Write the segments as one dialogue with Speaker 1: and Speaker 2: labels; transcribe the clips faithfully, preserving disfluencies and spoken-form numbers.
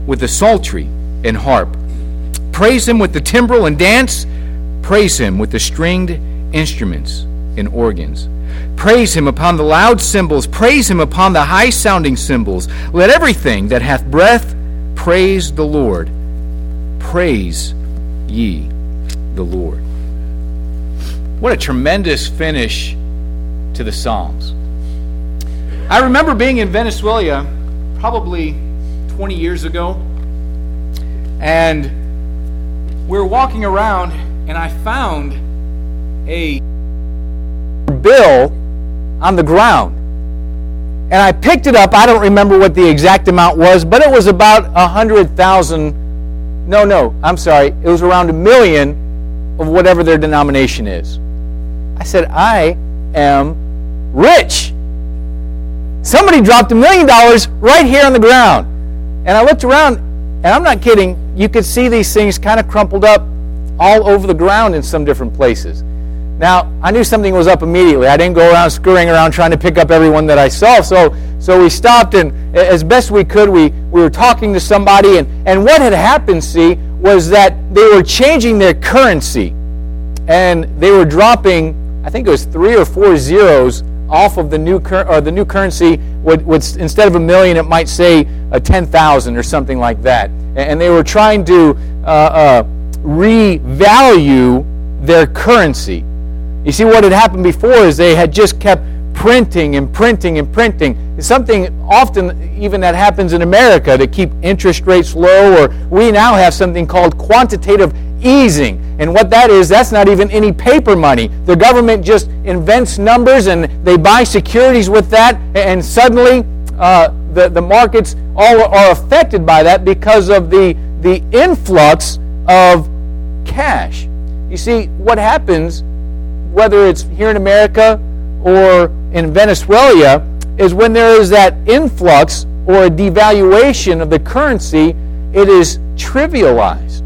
Speaker 1: with the psaltery and harp. Praise him with the timbrel and dance. Praise him with the stringed instruments and organs. Praise him upon the loud cymbals. Praise him upon the high-sounding cymbals. Let everything that hath breath praise the Lord. Praise ye the Lord. What a tremendous finish to the Psalms. I remember being in Venezuela probably twenty years ago, and we were walking around, and I found a bill on the ground. And I picked it up. I don't remember what the exact amount was, but it was about a hundred thousand. No, no, I'm sorry. It was around a million of whatever their denomination is. I said, I am rich. Somebody dropped a million dollars right here on the ground. And I looked around, and I'm not kidding, you could see these things kind of crumpled up all over the ground in some different places. Now, I knew something was up immediately. I didn't go around scurrying around trying to pick up everyone that I saw. So so we stopped, and as best we could, we, we were talking to somebody. And, and what had happened, see, was that they were changing their currency. And they were dropping, I think it was three or four zeros off of the new cur- or the new currency. Would, would instead of a million, it might say a ten thousand or something like that. And they were trying to uh, uh, revalue their currency. You see, what had happened before is they had just kept printing and printing and printing. It's something often even that happens in America to keep interest rates low, or we now have something called quantitative easing. And what that is, that's not even any paper money. The government just invents numbers and they buy securities with that, and suddenly uh, the, the markets all are affected by that because of the, the influx of cash. You see, what happens, whether it's here in America or in Venezuela, is when there is that influx or a devaluation of the currency, it is trivialized.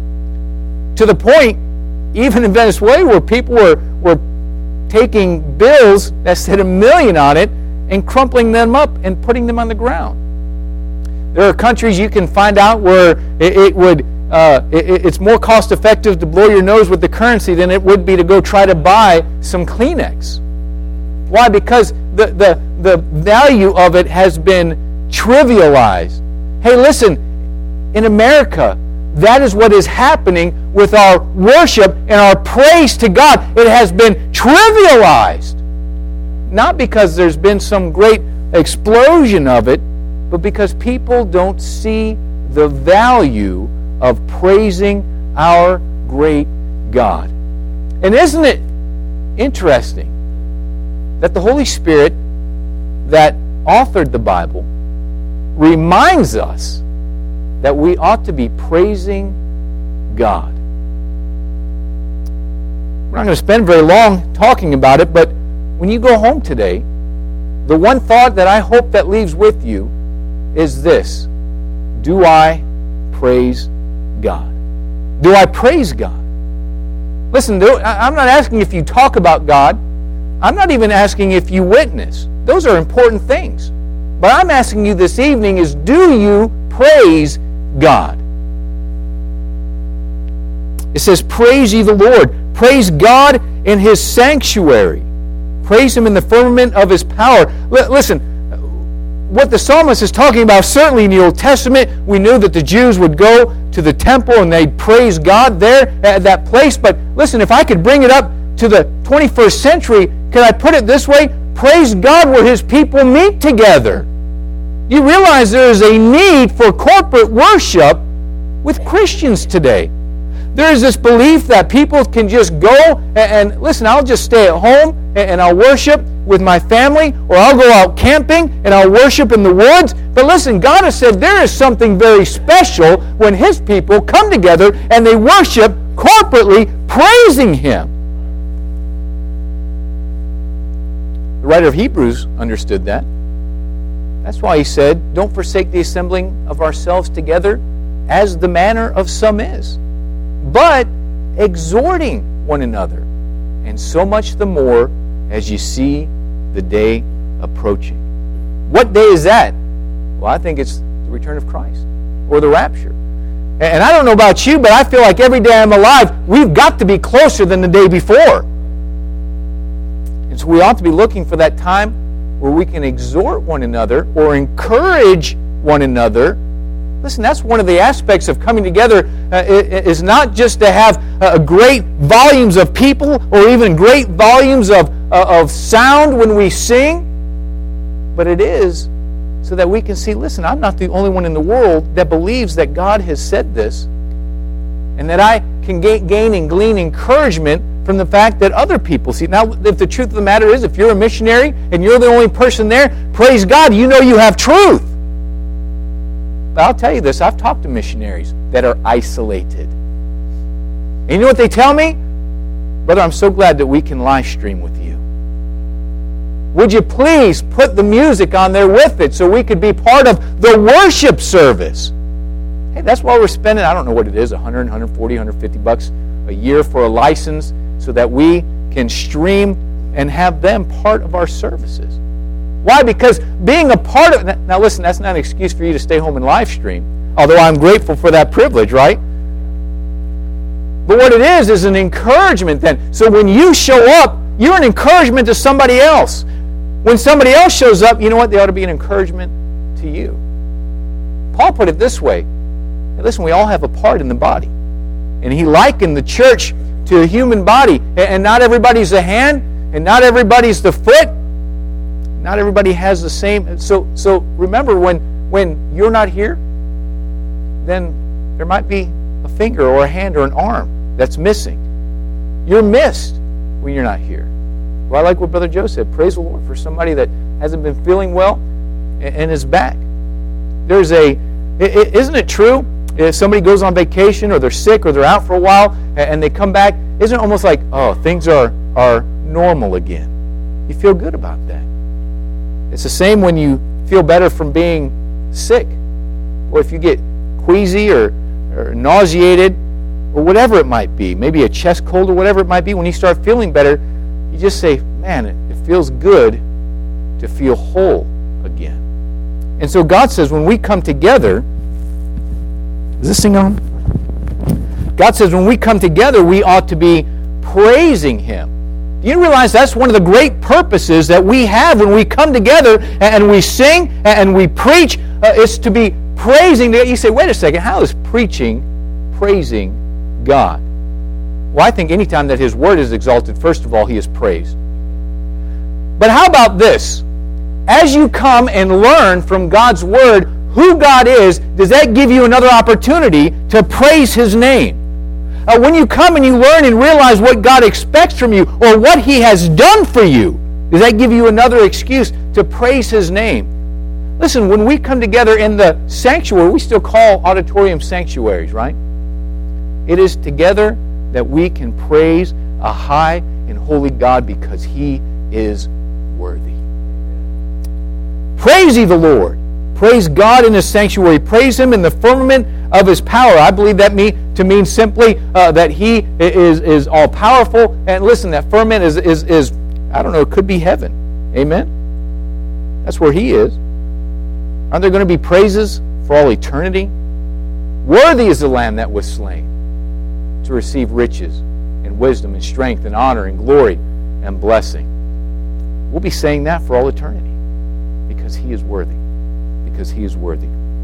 Speaker 1: To the point, even in Venezuela, where people were, were taking bills that said a million on it and crumpling them up and putting them on the ground. There are countries you can find out where it, it would Uh, it, it's more cost effective to blow your nose with the currency than it would be to go try to buy some Kleenex. Why? Because the, the, the value of it has been trivialized. Hey, listen, in America, that is what is happening with our worship and our praise to God. It has been trivialized. Not because there's been some great explosion of it, but because people don't see the value of praising our great God. And isn't it interesting that the Holy Spirit that authored the Bible reminds us that we ought to be praising God? We're not going to spend very long talking about it, but when you go home today, the one thought that I hope that leaves with you is this: do I praise God? Do I praise God? Listen, I'm not asking if you talk about God. I'm not even asking if you witness. Those are important things. But I'm asking you this evening is, do you praise God? It says, praise ye the Lord. Praise God in His sanctuary. Praise Him in the firmament of His power. L- listen, what the psalmist is talking about, certainly in the Old Testament, we knew that the Jews would go to the temple and they'd praise God there at that place. But listen, if I could bring it up to the twenty-first century, could I put it this way? Praise God where His people meet together. You realize there is a need for corporate worship with Christians today. There is this belief that people can just go and, and listen, I'll just stay at home and, and I'll worship with my family, or I'll go out camping and I'll worship in the woods. But listen, God has said there is something very special when His people come together and they worship corporately, praising Him. The writer of Hebrews understood that. That's why he said, don't forsake the assembling of ourselves together as the manner of some is, but exhorting one another, and so much the more as you see the day approaching. What day is that? Well, I think it's the return of Christ. or the rapture. And I don't know about you, but I feel like every day I'm alive, we've got to be closer than the day before. And so we ought to be looking for that time where we can exhort one another or encourage one another. Listen, that's one of the aspects of coming together, uh, is not just to have uh, great volumes of people or even great volumes of, uh, of sound when we sing, but it is so that we can see, listen, I'm not the only one in the world that believes that God has said this, and that I can gain and glean encouragement from the fact that other people see. Now, if the truth of the matter is, if you're a missionary and you're the only person there, praise God, you know you have truth. But I'll tell you this, I've talked to missionaries that are isolated. And you know what they tell me? Brother, I'm so glad that we can live stream with you. Would you please put the music on there with it so we could be part of the worship service? Hey, that's why we're spending, I don't know what it is, one hundred, one hundred forty, one hundred fifty bucks a year for a license so that we can stream and have them part of our services. Why? Because being a part of... Now listen, that's not an excuse for you to stay home and live stream, although I'm grateful for that privilege, right? But what it is is an encouragement then. So when you show up, you're an encouragement to somebody else. When somebody else shows up, you know what? They ought to be an encouragement to you. Paul put it this way. Hey, listen, we all have a part in the body. And he likened the church to a human body. And not everybody's the hand, and not everybody's the foot. Not everybody has the same. So so remember, when, when you're not here, then there might be a finger or a hand or an arm that's missing. You're missed when you're not here. Well, I like what Brother Joe said. Praise the Lord for somebody that hasn't been feeling well and is back. There's a, isn't it true? If somebody goes on vacation or they're sick or they're out for a while and they come back, isn't it almost like, oh, things are, are normal again? You feel good about that. It's the same when you feel better from being sick, or if you get queasy or, or nauseated or whatever it might be, maybe a chest cold or whatever it might be. When you start feeling better, you just say, man, it, it feels good to feel whole again. And so God says when we come together, is this thing on? God says when we come together, we ought to be praising Him. Do you realize that's one of the great purposes that we have when we come together and we sing and we preach? Uh, is to be praising. You say, wait a second, how is preaching praising God? Well, I think anytime that His Word is exalted, first of all, He is praised. But how about this? As you come and learn from God's Word who God is, does that give you another opportunity to praise His name? Uh, when you come and you learn and realize what God expects from you or what He has done for you, does that give you another excuse to praise His name? Listen, when we come together in the sanctuary, we still call auditorium sanctuaries, right? It is together that we can praise a high and holy God because He is worthy. Praise ye the Lord. Praise God in His sanctuary. Praise Him in the firmament of His power. I believe that mean, to mean simply uh, that He is, is all-powerful. And listen, that firmament is, is, is, I don't know, it could be heaven. Amen? That's where He is. Aren't there going to be praises for all eternity? Worthy is the Lamb that was slain to receive riches and wisdom and strength and honor and glory and blessing. We'll be saying that for all eternity because He is worthy. Because He is worthy.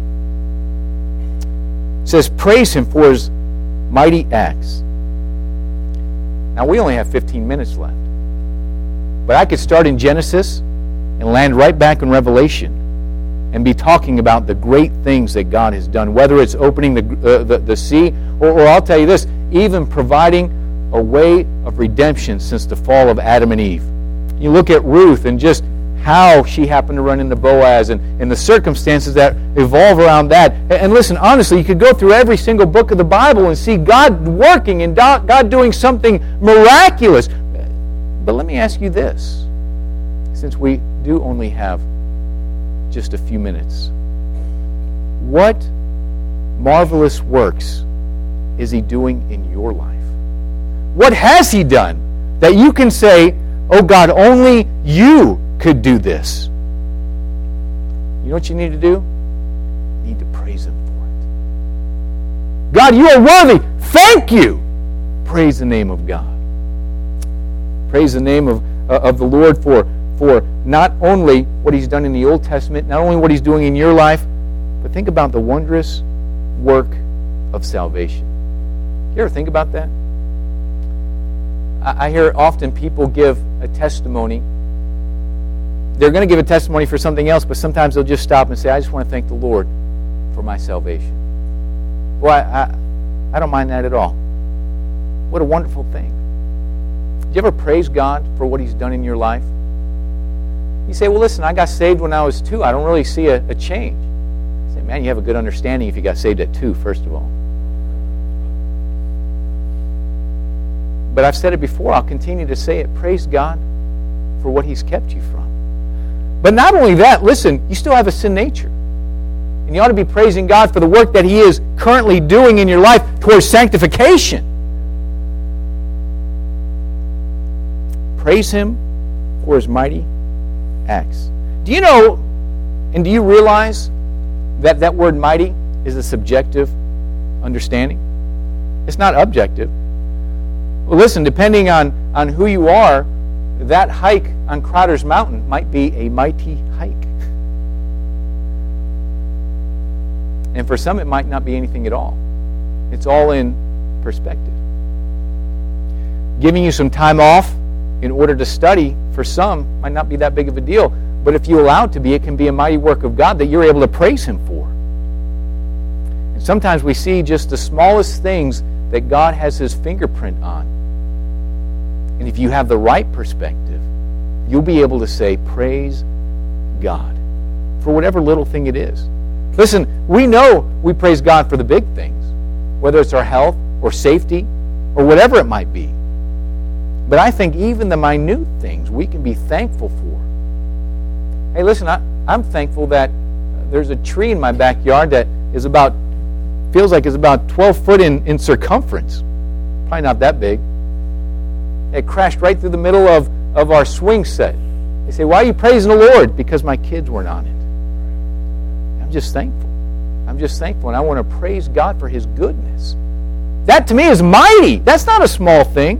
Speaker 1: It says, praise Him for His mighty acts. Now, we only have fifteen minutes left. But I could start in Genesis and land right back in Revelation and be talking about the great things that God has done, whether it's opening the, uh, the, the sea, or, or I'll tell you this, even providing a way of redemption since the fall of Adam and Eve. You look at Ruth and just how she happened to run into Boaz and, and the circumstances that evolve around that. And listen, honestly, you could go through every single book of the Bible and see God working and God doing something miraculous. But let me ask you this, since we do only have just a few minutes. What marvelous works is He doing in your life? What has He done that you can say, oh God, only You could do this? You know what you need to do? You need to praise Him for it. God, you are worthy. Thank you. Praise the name of God. Praise the name of, uh, of the Lord for, for not only what He's done in the Old Testament, not only what He's doing in your life, but think about the wondrous work of salvation. You ever think about that? I, I hear often people give a testimony. They're going to give a testimony for something else, but sometimes they'll just stop and say, I just want to thank the Lord for my salvation. Well, I, I, I don't mind that at all. What a wonderful thing. Do you ever praise God for what He's done in your life? You say, well, listen, I got saved when I was two. I don't really see a, a change. I say, man, you have a good understanding if you got saved at two, first of all. But I've said it before. I'll continue to say it. Praise God for what He's kept you from. But not only that, listen, you still have a sin nature. And you ought to be praising God for the work that He is currently doing in your life towards sanctification. Praise Him for His mighty acts. Do you know, and do you realize that that word mighty is a subjective understanding? It's not objective. Well, listen, depending on, on who you are, that hike on Crowder's Mountain might be a mighty hike. And for some, it might not be anything at all. It's all in perspective. Giving you some time off in order to study, for some, might not be that big of a deal. But if you allow it to be, it can be a mighty work of God that you're able to praise Him for. And sometimes we see just the smallest things that God has His fingerprint on. And if you have the right perspective, you'll be able to say, praise God, for whatever little thing it is. Listen, we know we praise God for the big things, whether it's our health or safety or whatever it might be. But I think even the minute things we can be thankful for. Hey, listen, I, I'm thankful that there's a tree in my backyard that is about, feels like it's about twelve foot in, in circumference. Probably not that big. It crashed right through the middle of, of our swing set. They say, why are you praising the Lord? Because my kids weren't on it. I'm just thankful. I'm just thankful, and I want to praise God for His goodness. That to me is mighty. That's not a small thing.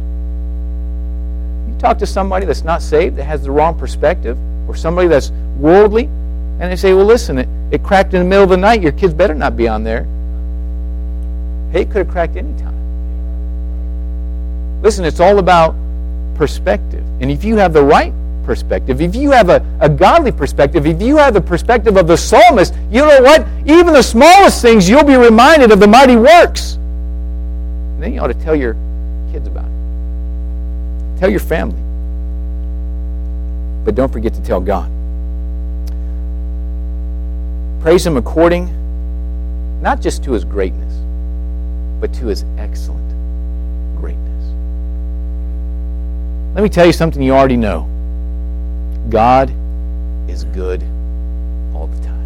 Speaker 1: You talk to somebody that's not saved, that has the wrong perspective, or somebody that's worldly, and they say, well, listen, it, it cracked in the middle of the night. Your kids better not be on there. Hey, it could have cracked any time. Listen, it's all about perspective. And if you have the right perspective, if you have a, a godly perspective, if you have the perspective of the psalmist, you know what? Even the smallest things, you'll be reminded of the mighty works. And then you ought to tell your kids about it. Tell your family. But don't forget to tell God. Praise Him according, not just to His greatness, but to His excellent greatness. Let me tell you something you already know. God is good all the time.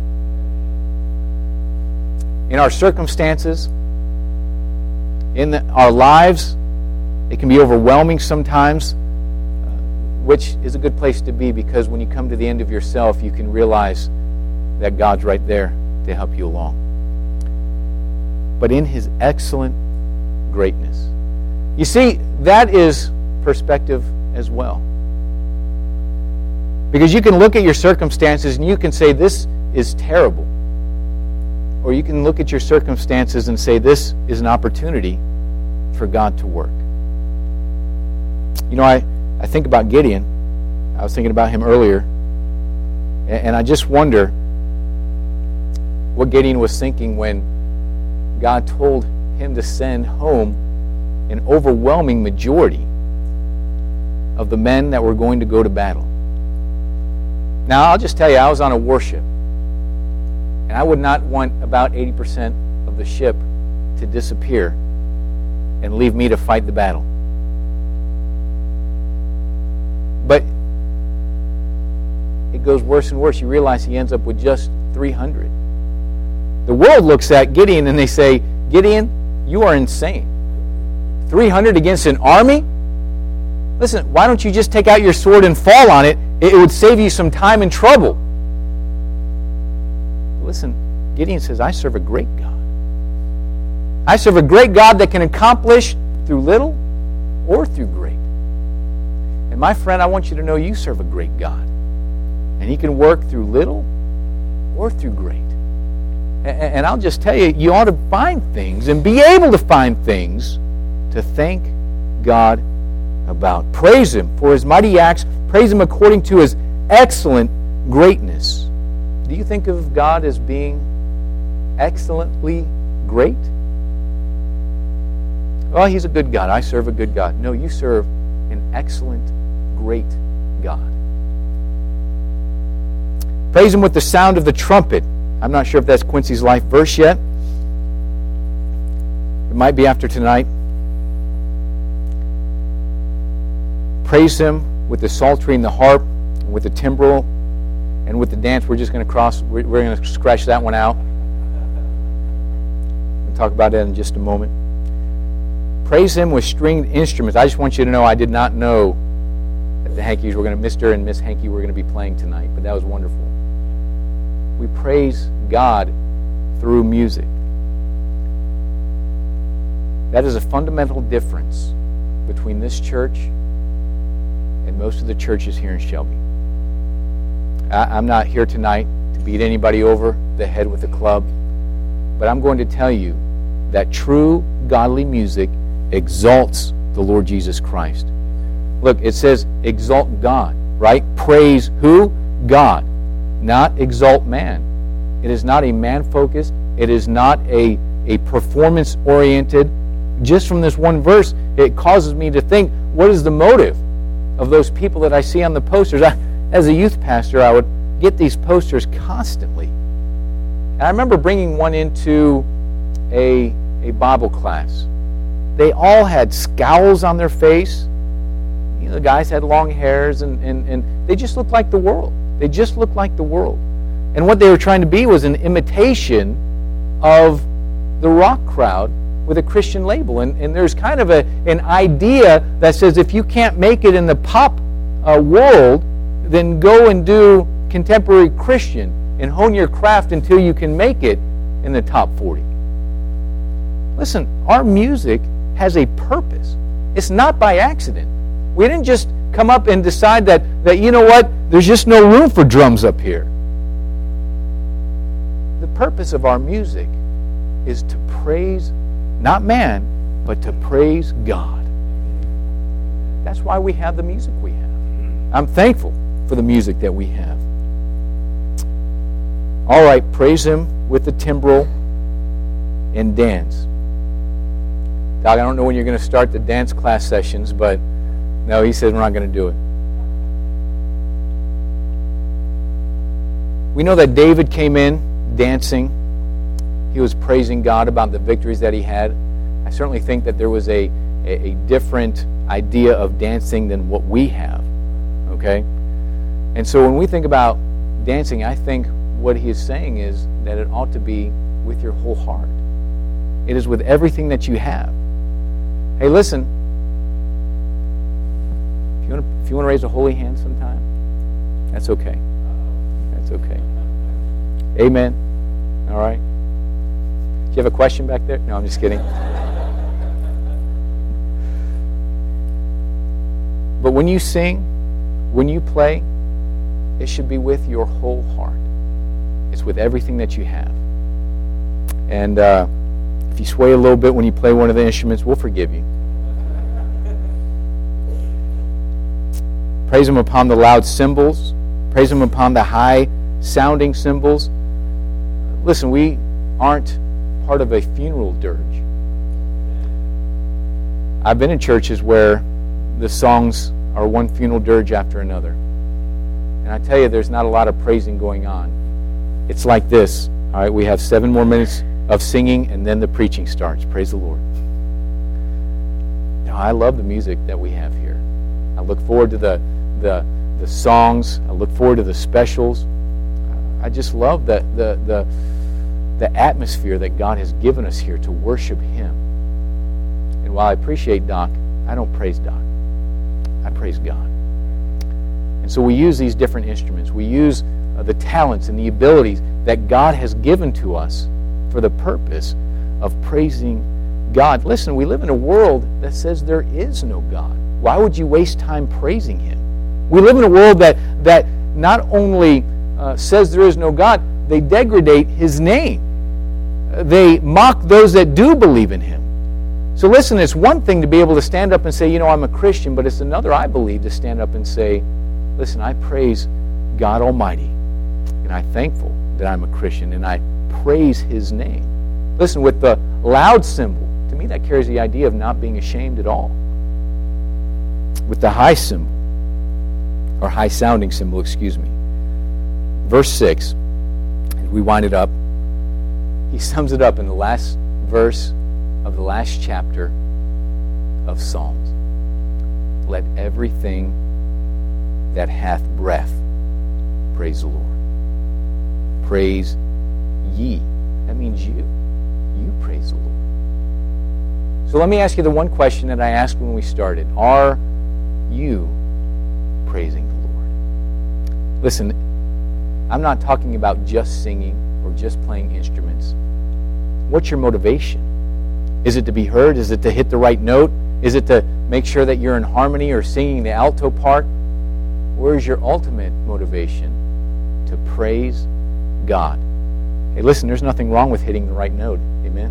Speaker 1: In our circumstances, in the, our lives, it can be overwhelming sometimes, uh, which is a good place to be, because when you come to the end of yourself, you can realize that God's right there to help you along. But in His excellent greatness. You see, that is perspective as well. Because you can look at your circumstances and you can say, this is terrible. Or you can look at your circumstances and say, this is an opportunity for God to work. You know, I, I think about Gideon. I was thinking about him earlier. And I just wonder what Gideon was thinking when God told him to send home an overwhelming majority of the men that were going to go to battle. Now, I'll just tell you, I was on a warship, and I would not want about eighty percent of the ship to disappear and leave me to fight the battle. But it goes worse and worse. You realize he ends up with just three hundred. The world looks at Gideon and they say, Gideon, you are insane. three hundred against an army? Listen, why don't you just take out your sword and fall on it? It would save you some time and trouble. Listen, Gideon says, I serve a great God. I serve a great God that can accomplish through little or through great. And my friend, I want you to know you serve a great God. And He can work through little or through great. And I'll just tell you, you ought to find things and be able to find things to thank God about. Praise Him for His mighty acts. Praise Him according to His excellent greatness. Do you think of God as being excellently great? Well, He's a good God. I serve a good God. No, you serve an excellent, great God. Praise Him with the sound of the trumpet. I'm not sure if that's Quincy's life verse yet. It might be after tonight. Praise Him with the psaltery and the harp, with the timbrel, and with the dance. We're just going to cross, we're, we're going to scratch that one out. We'll talk about that in just a moment. Praise Him with stringed instruments. I just want you to know I did not know that the Hankies were going to, Mister and Miss Hankey were going to be playing tonight, but that was wonderful. We praise God through music. That is a fundamental difference between this church and most of the churches here in Shelby. I, I'm not here tonight to beat anybody over the head with a club, but I'm going to tell you that true godly music exalts the Lord Jesus Christ. Look, it says exalt God, right? Praise who? God. Not exalt man. It is not a man-focused. It is not a, a performance-oriented. Just from this one verse, it causes me to think, what is the motive of those people that I see on the posters? I, as a youth pastor, I would get these posters constantly. And I remember bringing one into a, a Bible class. They all had scowls on their face. You know, the guys had long hairs, and, and, and they just looked like the world. They just looked like the world. And what they were trying to be was an imitation of the rock crowd with a Christian label. And, and there's kind of a, an idea that says if you can't make it in the pop uh, world, then go and do contemporary Christian and hone your craft until you can make it in the top forty. Listen, our music has a purpose. It's not by accident. We didn't just come up and decide that, that, you know what, there's just no room for drums up here. The purpose of our music is to praise, not man, but to praise God. That's why we have the music we have. I'm thankful for the music that we have. All right, praise Him with the timbrel and dance. Doc, I don't know when you're going to start the dance class sessions, but no, he says we're not going to do it. We know that David came in dancing. He was praising God about the victories that he had. I certainly think that there was a, a, a different idea of dancing than what we have. Okay? And so when we think about dancing, I think what he is saying is that it ought to be with your whole heart. It is with everything that you have. Hey, listen. If you want to, if you want to raise a holy hand sometime, that's okay. That's okay. Amen. All right. Do you have a question back there? No, I'm just kidding. But when you sing, when you play, it should be with your whole heart. It's with everything that you have. And uh, if you sway a little bit when you play one of the instruments, we'll forgive you. Praise Him upon the loud cymbals. Praise Him upon the high-sounding cymbals. Listen, we aren't part of a funeral dirge. I've been in churches where the songs are one funeral dirge after another. And I tell you, there's not a lot of praising going on. It's like this. All right, we have seven more minutes of singing, and then the preaching starts. Praise the Lord. Now, I love the music that we have here. I look forward to the the, the songs. I look forward to the specials. I just love the, the the the atmosphere that God has given us here to worship Him. And while I appreciate Doc, I don't praise Doc. I praise God. And so we use these different instruments. We use uh, the talents and the abilities that God has given to us for the purpose of praising God. Listen, we live in a world that says there is no God. Why would you waste time praising Him? We live in a world that, that not only uh, says there is no God, they degrade His name. They mock those that do believe in Him. So listen, it's one thing to be able to stand up and say, you know, I'm a Christian, but it's another, I believe, to stand up and say, listen, I praise God Almighty, and I'm thankful that I'm a Christian, and I praise His name. Listen, with the loud cymbal, to me that carries the idea of not being ashamed at all. With the high cymbal, or high-sounding cymbal, excuse me. Verse six, as we wind it up, he sums it up in the last verse of the last chapter of Psalms. Let everything that hath breath praise the Lord. Praise ye. That means you. You praise the Lord. So let me ask you the one question that I asked when we started. Are you praising the Lord? Listen, I'm not talking about just singing or just playing instruments. What's your motivation? Is it to be heard? Is it to hit the right note? Is it to make sure that you're in harmony or singing the alto part? Where is your ultimate motivation? To praise God. Hey, listen, there's nothing wrong with hitting the right note. Amen?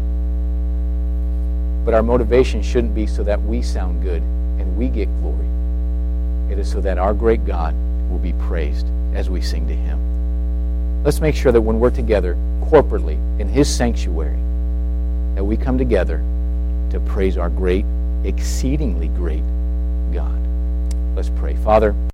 Speaker 1: But our motivation shouldn't be so that we sound good and we get glory. It is so that our great God will be praised as we sing to Him. Let's make sure that when we're together corporately in His sanctuary, that we come together to praise our great, exceedingly great God. Let's pray. Father,